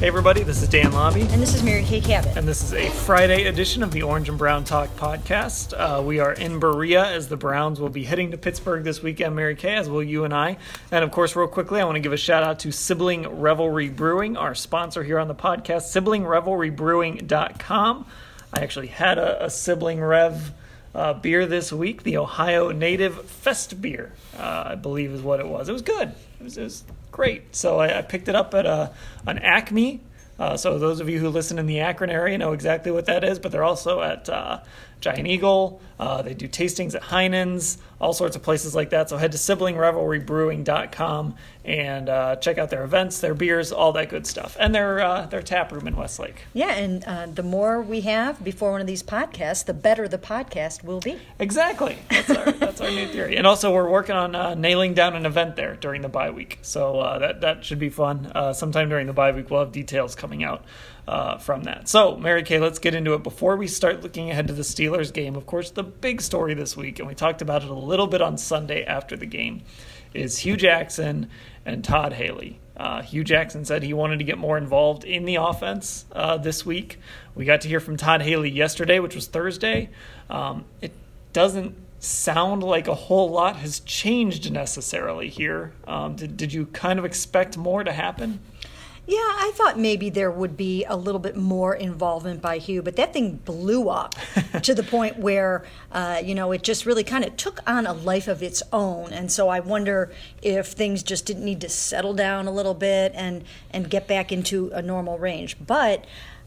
Hey everybody, this is Dan Lobby. And this is Mary Kay Cabot. And this is a Friday edition of the Orange and Brown Talk podcast. We are in Berea as the Browns will be heading to Pittsburgh this weekend, Mary Kay, as will you and I. And of course, real quickly, I want to give a shout out to Sibling Revelry Brewing, our sponsor here on the podcast, siblingrevelrybrewing.com. I actually had a Sibling Rev beer this week, the Ohio Native Fest beer, I believe is what it was. It was good. It was great. So I picked it up at an Acme. So those of you who live in the Akron area know exactly what that is, but they're also at Giant Eagle. They do tastings at Heinen's, all sorts of places like that. So head to siblingrevelrybrewing.com and check out their events, their beers, all that good stuff. And their tap room in Westlake. Yeah, and the more we have before one of these podcasts, the better the podcast will be. Exactly. That's our new theory. And also we're working on nailing down an event there during the bye week. So that should be fun. Sometime during the bye week we'll have details coming out from that. So, Mary Kay, let's get into it. Before we start looking ahead to the Steelers game, of course, the big story this week, and we talked about it a little bit on Sunday after the game, is Hue Jackson and Todd Haley. Hue Jackson said he wanted to get more involved in the offense this week. We got to hear from Todd Haley yesterday, which was Thursday. It doesn't sound like a whole lot has changed necessarily here. Did you kind of expect more to happen? Yeah, I thought maybe there would be a little bit more involvement by Hue, but that thing blew up to the point where, it just really kind of took on a life of its own. And so I wonder if things just didn't need to settle down a little bit and get back into a normal range. But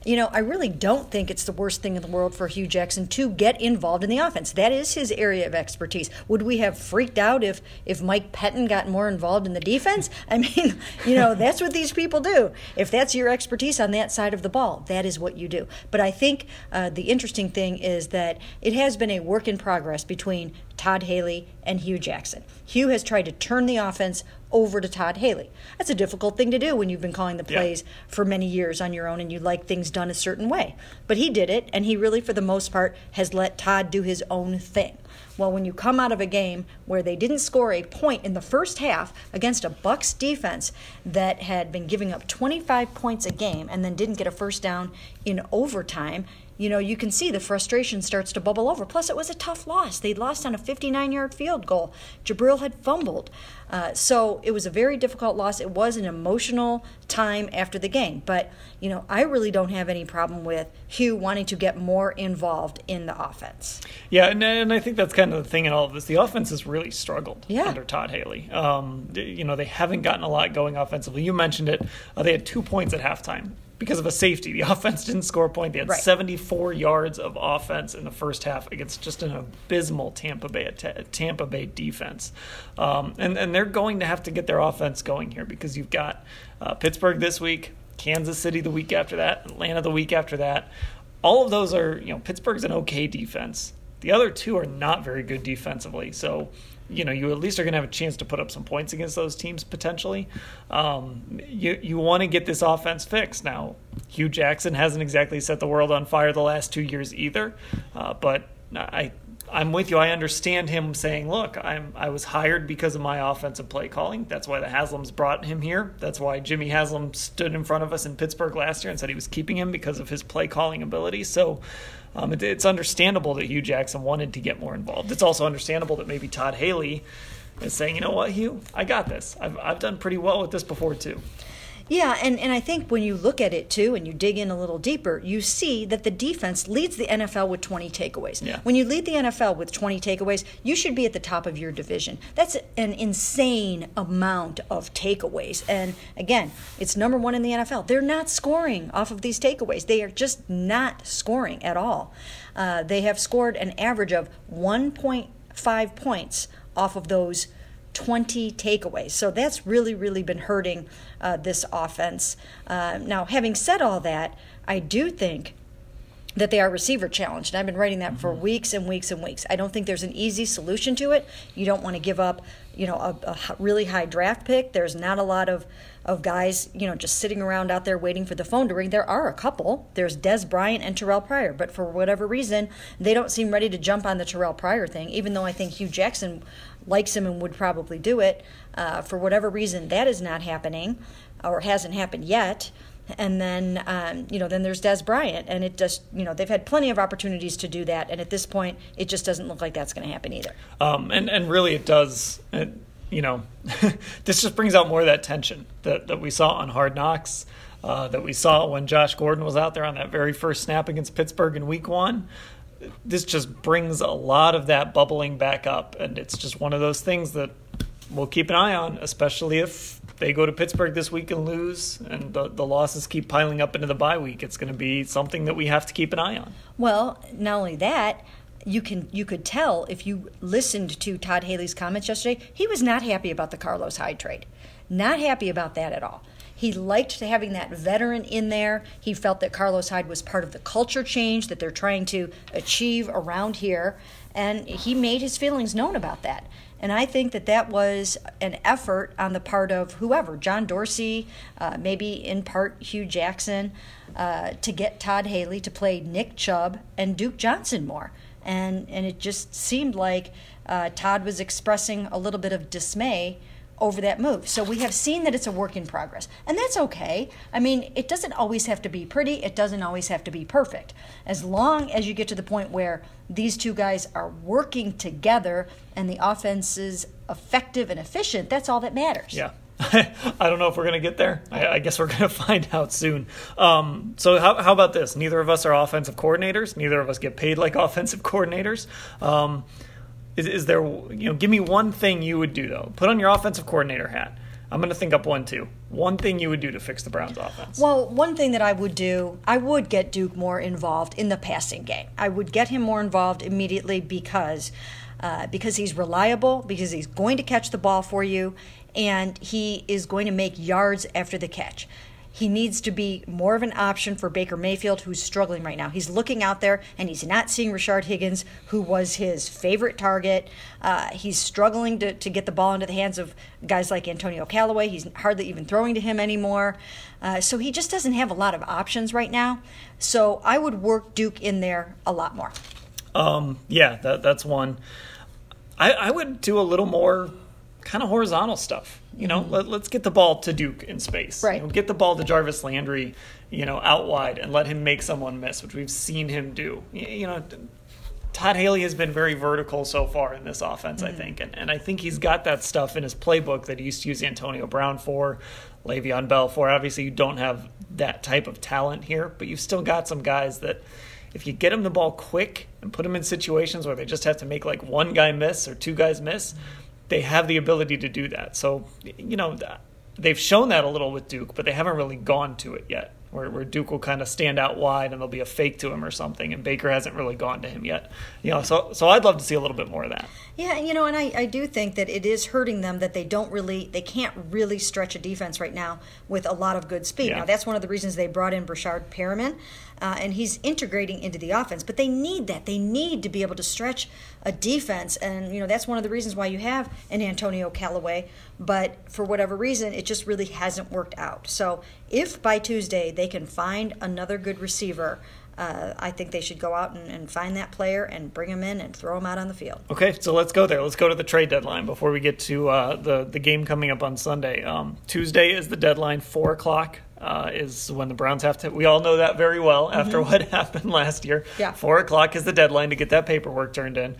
I really don't think it's the worst thing in the world for Hue Jackson to get involved in the offense. That is his area of expertise. Would we have freaked out if Mike Pettin got more involved in the defense? I mean, that's what these people do. If that's your expertise on that side of the ball, that is what you do. But I think the interesting thing is that it has been a work in progress between Todd Haley and Hue Jackson. Hue has tried to turn the offense over to Todd Haley. That's a difficult thing to do when you've been calling the plays for many years on your own and you like things done a certain way. But he did it, and he really, for the most part, has let Todd do his own thing. Well, when you come out of a game where they didn't score a point in the first half against a Bucs defense that had been giving up 25 points a game and then didn't get a first down in overtime, you can see the frustration starts to bubble over. Plus, it was a tough loss. They'd lost on a 59-yard field goal. Jabril had fumbled. So it was a very difficult loss. It was an emotional time after the game. But, I really don't have any problem with Hue wanting to get more involved in the offense. Yeah, and I think that's kind of the thing in all of this. The offense has really struggled under Todd Haley. They haven't gotten a lot going offensively. You mentioned it. They had 2 points at halftime. Because of a safety. The offense didn't score a point. They had 74 yards of offense in the first half against just an abysmal Tampa Bay defense. And they're going to have to get their offense going here because you've got Pittsburgh this week, Kansas City the week after that, Atlanta the week after that. All of those are, Pittsburgh's an okay defense. The other two are not very good defensively. So, you at least are going to have a chance to put up some points against those teams potentially. You want to get this offense fixed. Now, Hue Jackson hasn't exactly set the world on fire the last 2 years either. But I'm with you. I understand him saying, look, I was hired because of my offensive play calling. That's why the Haslams brought him here. That's why Jimmy Haslam stood in front of us in Pittsburgh last year and said he was keeping him because of his play calling ability. So it's understandable that Hue Jackson wanted to get more involved. It's also understandable that maybe Todd Haley is saying, you know what, Hue, I got this. I've done pretty well with this before too. Yeah, and I think when you look at it, too, and you dig in a little deeper, you see that the defense leads the NFL with 20 takeaways. Yeah. When you lead the NFL with 20 takeaways, you should be at the top of your division. That's an insane amount of takeaways. And, again, it's number one in the NFL. They're not scoring off of these takeaways. They are just not scoring at all. They have scored an average of 1.5 points off of those 20 takeaways. So that's really, really been hurting this offense. Now, having said all that, I do think that they are receiver challenged. And I've been writing that for weeks and weeks and weeks. I don't think there's an easy solution to it. You don't want to give up, a really high draft pick. There's not a lot of guys, just sitting around out there waiting for the phone to ring. There are a couple. There's Dez Bryant and Terrell Pryor. But for whatever reason, they don't seem ready to jump on the Terrell Pryor thing, even though I think Hue Jackson likes him and would probably do it. For whatever reason, that is not happening or hasn't happened yet. And then, then there's Des Bryant. And it just, they've had plenty of opportunities to do that. And at this point, it just doesn't look like that's going to happen either. And really it does, this just brings out more of that tension that we saw on Hard Knocks, that we saw when Josh Gordon was out there on that very first snap against Pittsburgh in Week 1. This just brings a lot of that bubbling back up, and it's just one of those things that we'll keep an eye on, especially if they go to Pittsburgh this week and lose, and the losses keep piling up into the bye week. It's going to be something that we have to keep an eye on. Well, not only that, you could tell if you listened to Todd Haley's comments yesterday, he was not happy about the Carlos Hyde trade. Not happy about that at all. He liked having that veteran in there. He felt that Carlos Hyde was part of the culture change that they're trying to achieve around here, and he made his feelings known about that. And I think that was an effort on the part of whoever, John Dorsey, maybe in part Hugh Jackson, to get Todd Haley to play Nick Chubb and Duke Johnson more. And it just seemed like Todd was expressing a little bit of dismay over that move. So we have seen that it's a work in progress. And that's okay. I mean, it doesn't always have to be pretty. It doesn't always have to be perfect. As long as you get to the point where these two guys are working together and the offense is effective and efficient, that's all that matters. Yeah. I don't know if we're going to get there. I guess we're going to find out soon. So how about this? Neither of us are offensive coordinators. Neither of us get paid like offensive coordinators. Is there, give me one thing you would do, though. Put on your offensive coordinator hat. I'm going to think up one, too. One thing you would do to fix the Browns' offense. Well, one thing that I would do, I would get Duke more involved in the passing game. I would get him more involved immediately because he's reliable, because he's going to catch the ball for you, and he is going to make yards after the catch. He needs to be more of an option for Baker Mayfield, who's struggling right now. He's looking out there, and he's not seeing Rashard Higgins, who was his favorite target. He's struggling to get the ball into the hands of guys like Antonio Callaway. He's hardly even throwing to him anymore. So he just doesn't have a lot of options right now. So I would work Duke in there a lot more. That's one. I would do a little more kind of horizontal stuff. Let's get the ball to Duke in space. Right. Get the ball to Jarvis Landry, out wide and let him make someone miss, which we've seen him do. Todd Haley has been very vertical so far in this offense, I think. And I think he's got that stuff in his playbook that he used to use Antonio Brown for, Le'Veon Bell for. Obviously, you don't have that type of talent here, but you've still got some guys that if you get them the ball quick and put them in situations where they just have to make like one guy miss or two guys miss, they have the ability to do that. So, they've shown that a little with Duke, but they haven't really gone to it yet, where Duke will kind of stand out wide and there'll be a fake to him or something, and Baker hasn't really gone to him yet. So I'd love to see a little bit more of that. Yeah, and I do think that it is hurting them that they can't really stretch a defense right now with a lot of good speed. Yeah. Now, that's one of the reasons they brought in Brashard Perriman, and he's integrating into the offense. But they need that. They need to be able to stretch a defense, and that's one of the reasons why you have an Antonio Callaway. But for whatever reason, it just really hasn't worked out. So if by Tuesday they can find another good receiver, I think they should go out and find that player and bring him in and throw him out on the field. Okay, so let's go there. Let's go to the trade deadline before we get to the game coming up on Sunday. Tuesday is the deadline. 4 o'clock is when the Browns have to. We all know that very well after what happened last year. Yeah. 4 o'clock is the deadline to get that paperwork turned in.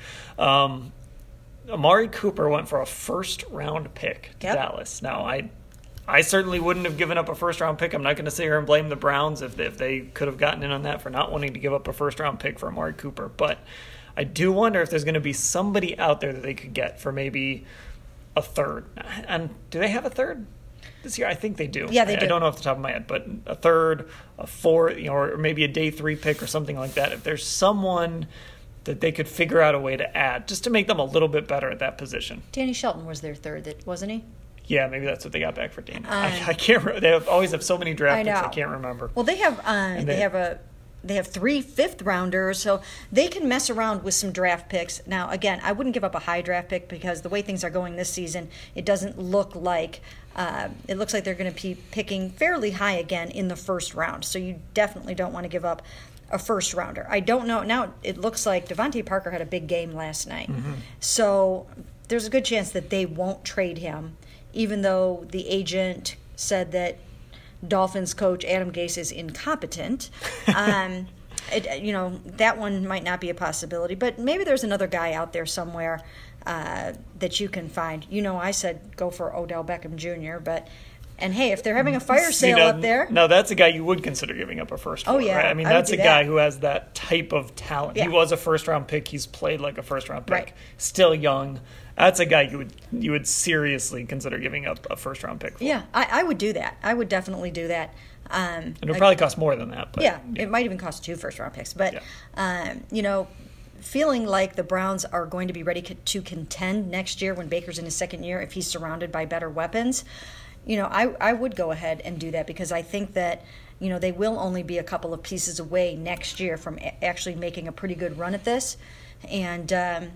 Amari Cooper went for a first-round pick to Dallas. Now, I certainly wouldn't have given up a first-round pick. I'm not going to sit here and blame the Browns if they could have gotten in on that for not wanting to give up a first-round pick for Amari Cooper. But I do wonder if there's going to be somebody out there that they could get for maybe a third. And do they have a third this year? I think they do. Yeah, they do. I don't know off the top of my head, but a third, a fourth, or maybe a day 3 pick or something like that. If there's someone that they could figure out a way to add just to make them a little bit better at that position. Danny Shelton was their third, wasn't he? Yeah, maybe that's what they got back for Danny. I can't remember. They always have so many draft picks, I can't remember. Well, they have 3 fifth-rounders, so they can mess around with some draft picks. Now, again, I wouldn't give up a high draft pick because the way things are going this season, it doesn't look like it looks like they're going to be picking fairly high again in the first round. So you definitely don't want to give up a first-rounder. I don't know. Now it looks like Devontae Parker had a big game last night. So there's a good chance that they won't trade him, even though the agent said that Dolphins coach Adam Gase is incompetent. That one might not be a possibility, but maybe there's another guy out there somewhere that you can find. I said go for Odell Beckham Jr., and hey, if they're having a fire sale up there. No, that's a guy you would consider giving up a first for. Oh, yeah. Right? I mean, that's a guy who has that type of talent. Yeah. He was a first-round pick. He's played like a first-round pick. Right. Still young. That's a guy you would seriously consider giving up a first-round pick for. Yeah, I would do that. I would definitely do that. And it would probably cost more than that. But, yeah, it might even cost 2 first-round picks. But, feeling like the Browns are going to be ready to contend next year when Baker's in his second year, if he's surrounded by better weapons, I would go ahead and do that, because I think that, they will only be a couple of pieces away next year from actually making a pretty good run at this. And,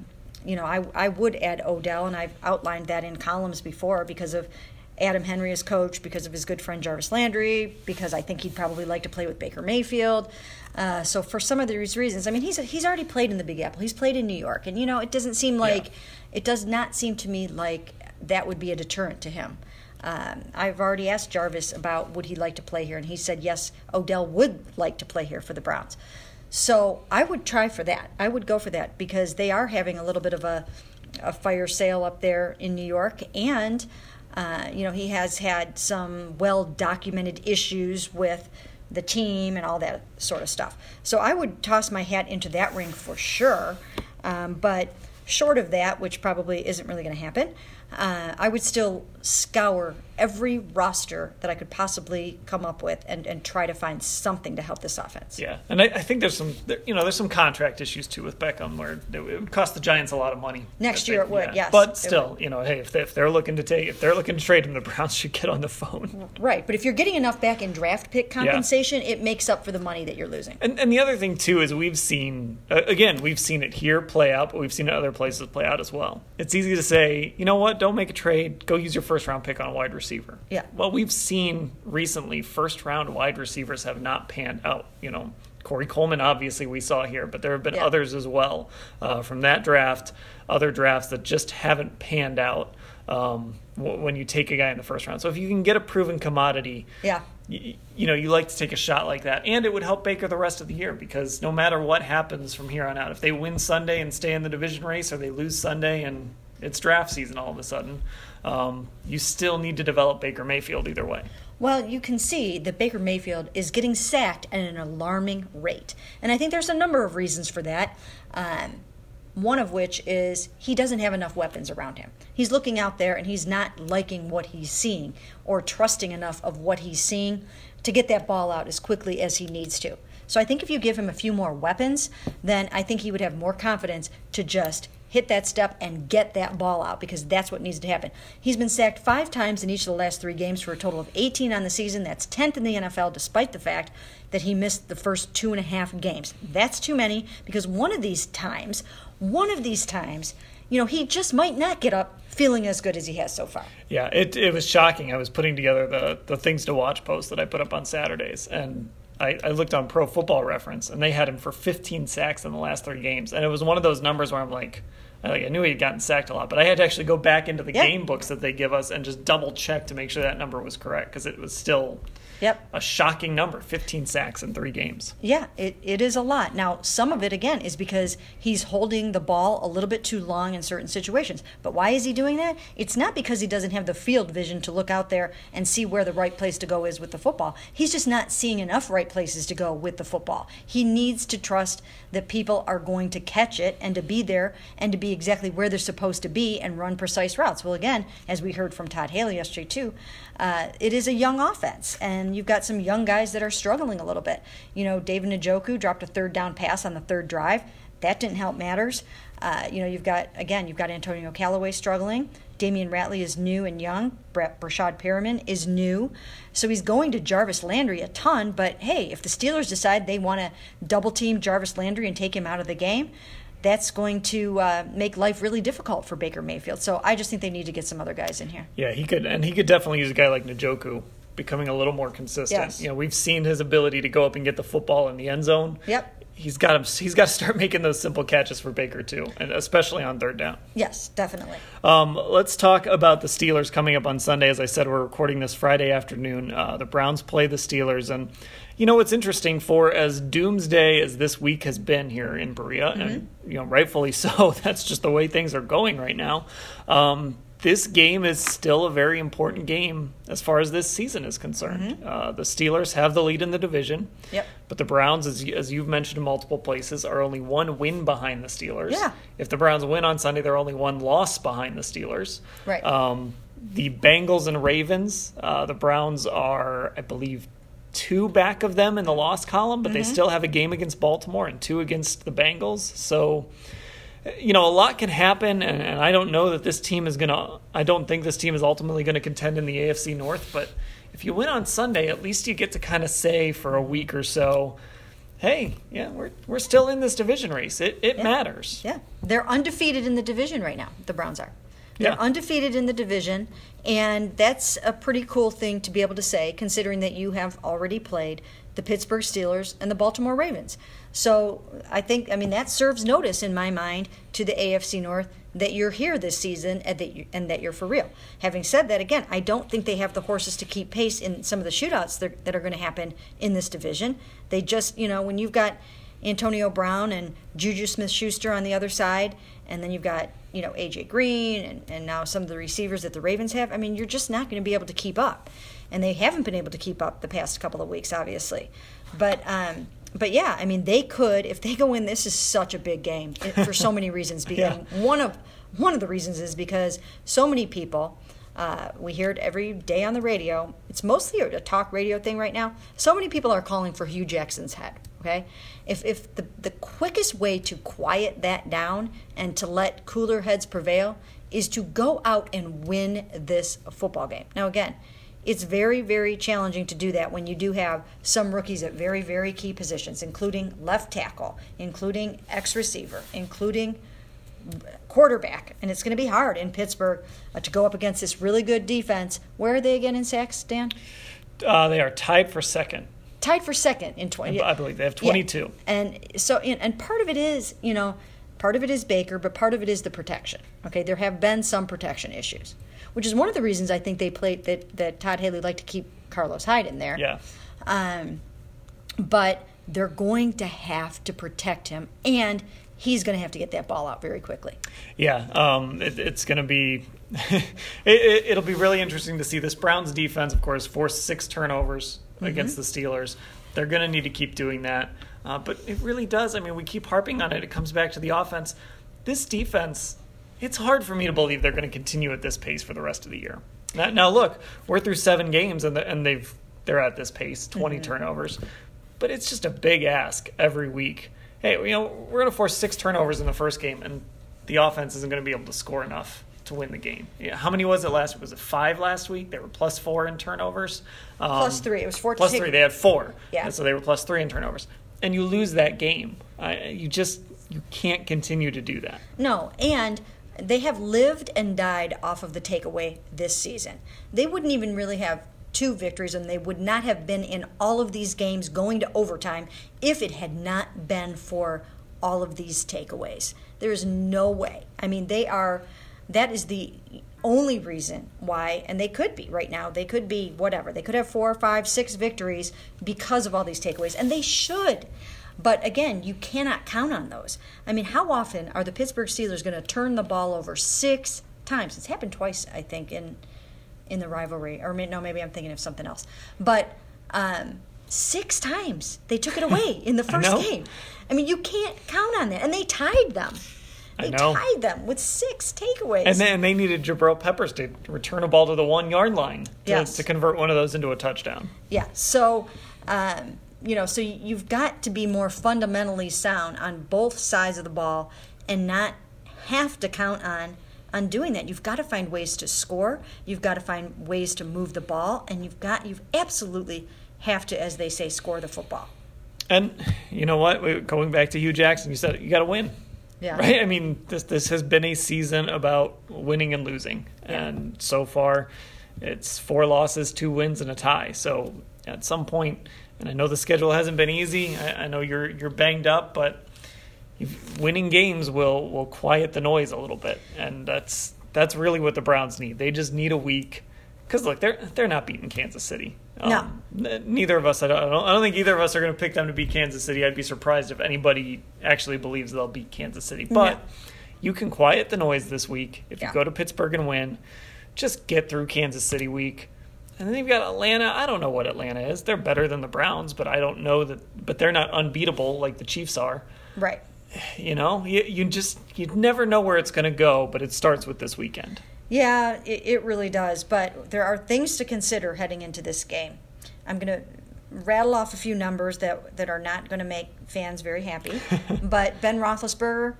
I would add Odell, and I've outlined that in columns before, because of Adam Henry as coach, because of his good friend Jarvis Landry, because I think he'd probably like to play with Baker Mayfield. So for some of these reasons, I mean, he's already played in the Big Apple. He's played in New York. And, it doesn't seem like it does not seem to me like that would be a deterrent to him. I've already asked Jarvis about would he like to play here, and he said yes, Odell would like to play here for the Browns. So I would try for that. I would go for that, because they are having a little bit of a fire sale up there in New York, and he has had some well-documented issues with the team and all that sort of stuff. So I would toss my hat into that ring for sure, but short of that, which probably isn't really going to happen, I would still scour every roster that I could possibly come up with and try to find something to help this offense. Yeah, and I think there's some contract issues too with Beckham, where it would cost the Giants a lot of money. Next year it would, yes. But still, hey, if they're looking to trade him, the Browns should get on the phone. Right, but if you're getting enough back in draft pick compensation, it makes up for the money that you're losing. And the other thing too is we've seen it here play out, but we've seen it other places play out as well. It's easy to say, you know what, don't make a trade, go use your first round pick on a wide receiver. Yeah. Well, we've seen recently first round wide receivers have not panned out. Corey Coleman, obviously, we saw here, but there have been others as well from that draft, other drafts that just haven't panned out when you take a guy in the first round. So if you can get a proven commodity, you like to take a shot like that. And it would help Baker the rest of the year, because no matter what happens from here on out, if they win Sunday and stay in the division race, or they lose Sunday and it's draft season all of a sudden, you still need to develop Baker Mayfield either way. Well, you can see that Baker Mayfield is getting sacked at an alarming rate. And I think there's a number of reasons for that. One of which is he doesn't have enough weapons around him. He's looking out there and he's not liking what he's seeing, or trusting enough of what he's seeing to get that ball out as quickly as he needs to. So I think if you give him a few more weapons, then I think he would have more confidence to just hit that step and get that ball out, because that's what needs to happen. He's been sacked 5 times in each of the last 3 games for a total of 18 on the season. That's 10th in the NFL, despite the fact that he missed the first 2.5 games. That's too many, because one of these times, he just might not get up feeling as good as he has so far. Yeah, it was shocking. I was putting together the things to watch post that I put up on Saturdays, and I looked on Pro Football Reference, and they had him for 15 sacks in the last 3 games. And it was one of those numbers where I'm like, I knew he had gotten sacked a lot, but I had to actually go back into the game books that they give us and just double check to make sure that number was correct, because it was still a shocking number, 15 sacks in 3 games. Yeah, it is a lot. Now, some of it, again, is because he's holding the ball a little bit too long in certain situations. But why is he doing that? It's not because he doesn't have the field vision to look out there and see where the right place to go is with the football. He's just not seeing enough right places to go with the football. He needs to trust that people are going to catch it and to be there and to be exactly where they're supposed to be and run precise routes. Well, again, as we heard from Todd Haley yesterday too, it is a young offense, and you've got some young guys that are struggling a little bit. David Njoku dropped a 3rd down pass on the 3rd drive. That didn't help matters. You've got Antonio Callaway struggling. Damian Ratley is new and young. Brashad Perriman is new. So he's going to Jarvis Landry a ton, but hey, if the Steelers decide they want to double-team Jarvis Landry and take him out of the game, that's going to make life really difficult for Baker Mayfield. So I just think they need to get some other guys in here. Yeah, he could definitely use a guy like Njoku, becoming a little more consistent. Yes. We've seen his ability to go up and get the football in the end zone. Yep. he's got to start making those simple catches for Baker too, and especially on third down. Yes, definitely. Let's talk about the Steelers coming up on Sunday. As I said, we're recording this Friday afternoon. The Browns play the Steelers, and what's interesting, for as doomsday as this week has been here in Berea, and rightfully so, that's just the way things are going right now. This game is still a very important game as far as this season is concerned. The Steelers have the lead in the division, but the Browns, as you've mentioned in multiple places, are only one win behind the Steelers. Yeah. If the Browns win on Sunday, they're only one loss behind the Steelers. Right. The Bengals and Ravens, the Browns are, I believe, 2 back of them in the loss column, but they still have a game against Baltimore and 2 against the Bengals. So, a lot can happen, and I don't know that this team is I don't think this team is ultimately going to contend in the AFC North, but if you win on Sunday, at least you get to kind of say for a week or so, hey, we're still in this division race. It matters. Yeah. They're undefeated in the division right now, the Browns are. They're undefeated in the division, and that's a pretty cool thing to be able to say, considering that you have already played the Pittsburgh Steelers and the Baltimore Ravens. So I think, that serves notice in my mind to the AFC North that you're here this season and that you're for real. Having said that, again, I don't think they have the horses to keep pace in some of the shootouts that are going to happen in this division. They just, when you've got Antonio Brown and Juju Smith-Schuster on the other side, and then you've got, A.J. Green and now some of the receivers that the Ravens have, you're just not going to be able to keep up. And they haven't been able to keep up the past couple of weeks, obviously. But yeah, they could, if they go in, this is such a big game for so many reasons. One of the reasons is because so many people, we hear it every day on the radio. It's mostly a talk radio thing right now. So many people are calling for Hugh Jackson's head. Okay, if the quickest way to quiet that down and to let cooler heads prevail is to go out and win this football game. Now, again, it's very, very challenging to do that when you do have some rookies at very, very key positions, including left tackle, including ex-receiver, including quarterback. And it's going to be hard in Pittsburgh to go up against this really good defense. Where are they again in sacks, Dan? They are tied for second. Tied for second in 20. I believe they have 22. Yeah. And so, and part of it is, part of it is Baker, but part of it is the protection. Okay, there have been some protection issues, which is one of the reasons I think they played that Todd Haley liked to keep Carlos Hyde in there. Yeah. But they're going to have to protect him, and he's going to have to get that ball out very quickly. Yeah, it's going to be it'll be really interesting to see. This Browns defense, of course, forced 6 turnovers against the Steelers. They're going to need to keep doing that. But it really does. We keep harping on it. It comes back to the offense. This defense, it's hard for me to believe they're going to continue at this pace for the rest of the year. Now look, we're through 7 games, and they're at this pace, 20 turnovers. But it's just a big ask every week. Hey, we're going to force 6 turnovers in the first game, and the offense isn't going to be able to score enough to win the game. Yeah, how many was it last week? Was it 5 last week? They were +4 in turnovers. +3. It was 4. +3. They had 4. Yeah. And so they were +3 in turnovers. And you lose that game. You can't continue to do that. No, and they have lived and died off of the takeaway this season. They wouldn't even really have 2 victories, and they would not have been in all of these games going to overtime if it had not been for all of these takeaways. There is no way. That is the only reason why, and they could be right now, they could be whatever. They could have 4, 5, 6 victories because of all these takeaways, and they should. But again, you cannot count on those. How often are the Pittsburgh Steelers going to turn the ball over 6 times? It's happened twice, I think, in the rivalry. Or no, maybe I'm thinking of something else. But 6 times they took it away in the first game. You can't count on that. And they tied them. They tied them with 6 takeaways. And then they needed Jabril Peppers to return a ball to the 1-yard line to convert one of those into a touchdown. Yeah. So, so you've got to be more fundamentally sound on both sides of the ball and not have to count on doing that. You've got to find ways to score. You've got to find ways to move the ball, and you've absolutely have to, as they say, score the football. And you know what? Going back to Hugh Jackson, you said you got to win. Yeah. Right? This has been a season about winning and losing. Yeah. And so far, it's 4 losses, 2 wins, and a tie. So at some point, And I know the schedule hasn't been easy. I know you're banged up, but winning games will quiet the noise a little bit, and that's really what the Browns need. They just need a week, because look, they're not beating Kansas City. No, neither of us. I don't think either of us are going to pick them to beat Kansas City. I'd be surprised if anybody actually believes they'll beat Kansas City. But you can quiet the noise this week if you go to Pittsburgh and win. Just get through Kansas City week. And then you've got Atlanta. I don't know what Atlanta is. They're better than the Browns, but I don't know that. But they're not unbeatable like the Chiefs are. Right. You know, you never know where it's going to go, but it starts with this weekend. Yeah, it really does. But there are things to consider heading into this game. I'm going to rattle off a few numbers that are not going to make fans very happy. But Ben Roethlisberger,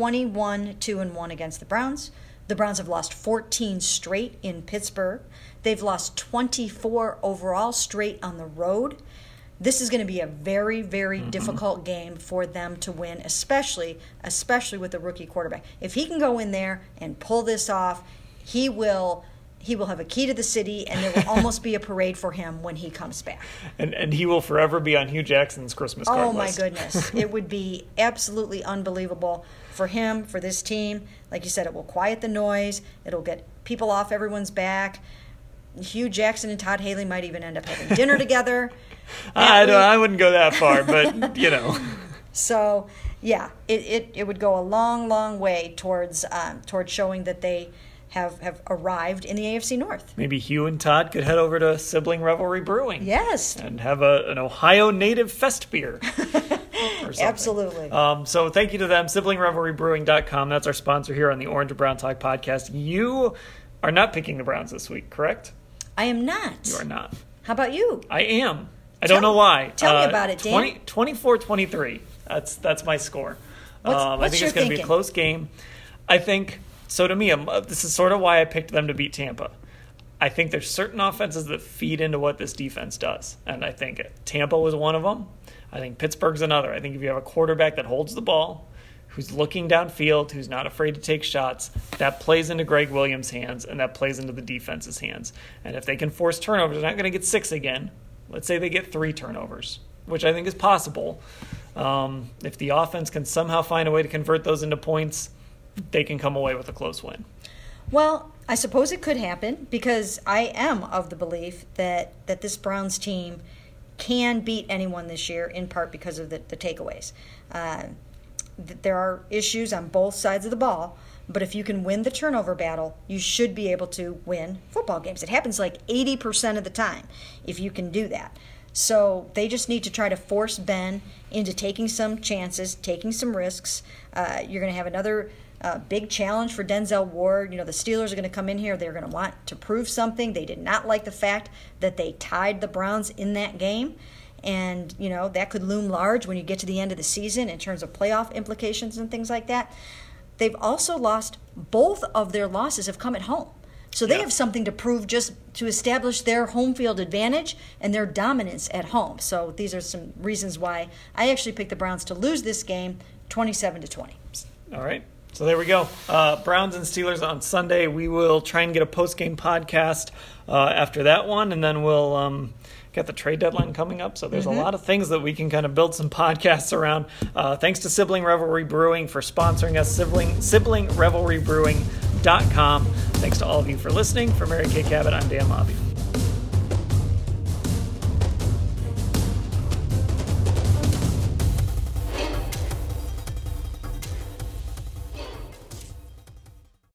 21-2-1 against the Browns. The Browns have lost 14 straight in Pittsburgh. They've lost 24 overall straight on the road. This is going to be a very, very difficult game for them to win, especially with the rookie quarterback. If he can go in there and pull this off, he will have a key to the city, and there will almost be a parade for him when he comes back. And he will forever be on Hugh Jackson's Christmas card list. Oh, my goodness. It would be absolutely unbelievable for him, for this team. Like you said, it will quiet the noise. It'll get people off everyone's back. Hugh Jackson and Todd Haley might even end up having dinner together. I wouldn't go that far, but, you know. So, yeah, it would go a long, long way towards showing that they have arrived in the AFC North. Maybe Hugh and Todd could head over to Sibling Revelry Brewing. Yes. And have an Ohio native fest beer. Absolutely. So thank you to them, siblingrevelrybrewing.com. That's our sponsor here on the Orange and Brown Talk podcast. You are not picking the Browns this week, correct? I am not. You are not. How about you? I am. I don't know why. Tell me about it, Dan. 24-23. That's my score. I think it's going to be a close game. I think, so to me, this is sort of why I picked them to beat Tampa. I think there's certain offenses that feed into what this defense does. And I think Tampa was one of them. I think Pittsburgh's another. I think if you have a quarterback that holds the ball, who's looking downfield, who's not afraid to take shots, that plays into Greg Williams' hands, and that plays into the defense's hands. And if they can force turnovers, they're not going to get 6 again. Let's say they get 3 turnovers, which I think is possible. If the offense can somehow find a way to convert those into points, they can come away with a close win. Well, I suppose it could happen, because I am of the belief that this Browns team can beat anyone this year, in part because of the takeaways. There are issues on both sides of the ball, but if you can win the turnover battle, you should be able to win football games. It happens like 80% of the time if you can do that. So they just need to try to force Ben into taking some chances, taking some risks. You're going to have another big challenge for Denzel Ward. You know, the Steelers are going to come in here. They're going to want to prove something. They did not like the fact that they tied the Browns in that game. And, you know, that could loom large when you get to the end of the season in terms of playoff implications and things like that. They've also lost, both of their losses have come at home. So they have something to prove, just to establish their home field advantage and their dominance at home. So these are some reasons why I actually picked the Browns to lose this game 27-20. All right. So there we go. Browns and Steelers on Sunday. We will try and get a post-game podcast after that one, and then we'll got the trade deadline coming up. So there's a lot of things that we can kind of build some podcasts around. Thanks to Sibling Revelry Brewing for sponsoring us, siblingrevelrybrewing.com. Thanks to all of you for listening. For Mary Kay Cabot, I'm Dan Lobby.